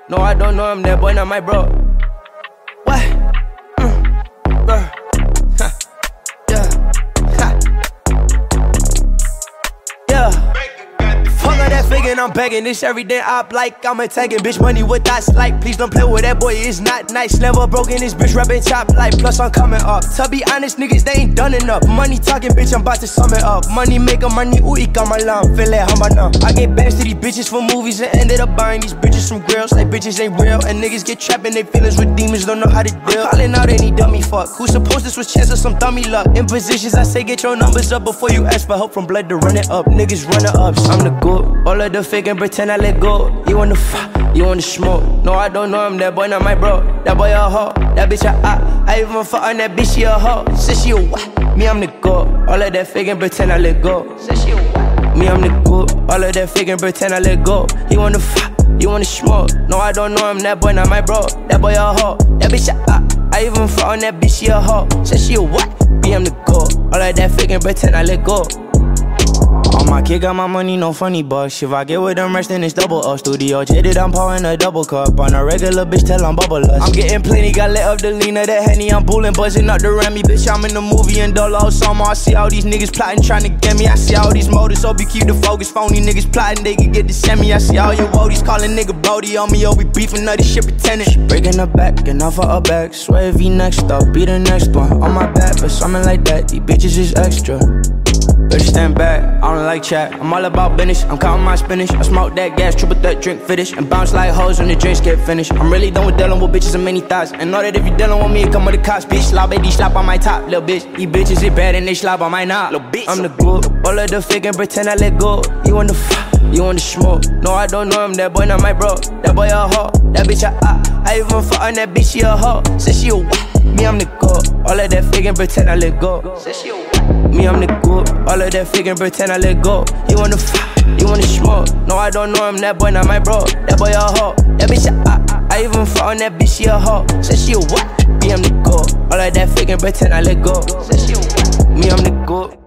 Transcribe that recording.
No, I don't know him, that boy not my bro. What? Bro. Ha. Yeah. Ha. Yeah. Fuck all that faking, I'm begging. This everything up like I'm attacking. Bitch, money with that slight. Please don't play with that boy, it's not nice. Never broken, this bitch rapping top life. Plus I'm coming up. To be honest, niggas, they ain't done enough. Money talking, bitch, I'm about to sum it up. Money maker, money, ooh, ika malam. Feel like hamba. I get bands to these bitches for movies and ended up buying these bitches some grills. Like bitches ain't real. And niggas get trapped in their feelings with demons, don't know how to deal. I'm calling out any dummy fuck. Who supposed this was chance of some dummy luck? In positions, I say get your numbers up before you ask for help from blood to run it up. Niggas runner ups, I'm the goat. All of the fake and pretend I let go. You wanna fuck, you wanna smoke. No, I don't know him, that boy not my bro. That boy a hoe, that bitch I even fuck on that bitch, she a hoe. Said she a what? Me, I'm the goat. All of that fake and pretend I let go. Said she a what? Me, I'm the goat. All of that fake and pretend I let go. You wanna fuck, you wanna smoke. No, I don't know him, that boy not my bro. That boy a hoe, that bitch I even fuck on that bitch, she a hoe. Said she a what? Me, I'm the goat. All of that fake and pretend I let go. On my kid got my money, no funny bucks. If I get with them rest, then it's double up. Studio jaded, I'm pouring a double cup. On a regular bitch, tell I'm bubble us. I'm getting plenty, got lit up the lean of the Henny. I'm pulling, buzzing up the Remy. Bitch, I'm in the movie and dolo summer. I see all these niggas plotting, trying to get me. I see all these motives, hope you keep the focus. Phony niggas plotting, they can get the semi. I see all your woadies calling nigga Brody on me. Oh, we beefing, all this shit pretending. She breaking her back, and off of her back. Swear if he next up, be the next one. On my back, but something like that. These bitches is extra. Better stand back, I don't like chat. I'm all about business, I'm counting my spinach. I smoke that gas, triple that drink finish. And bounce like hoes when the drinks get finished. I'm really done with dealing with bitches and many thoughts. And know that if you dealing with me, it come with the cops. Bitch, slap, baby, slap on my top, little bitch. These bitches is bad and they slap on my knob, little bitch. I'm the good, all of the fake and pretend I let go. You want the fuck, you want the smoke. No, I don't know him, that boy not my bro. That boy a hoe, that bitch I even fuck on that bitch, she a hoe. Said she a what? Me, I'm the good. All of that fake and pretend I let go. Said she a what? Me, I'm the good. All of that fake and pretend I let go. You wanna fuck, you wanna smoke. No, I don't know him, that boy not my bro. That boy a hoe, that bitch I even fuck on that bitch, she a hoe. Said she a what? Me, I'm the good. All of that fake and pretend I let go. Said she a what? Me, I'm the good.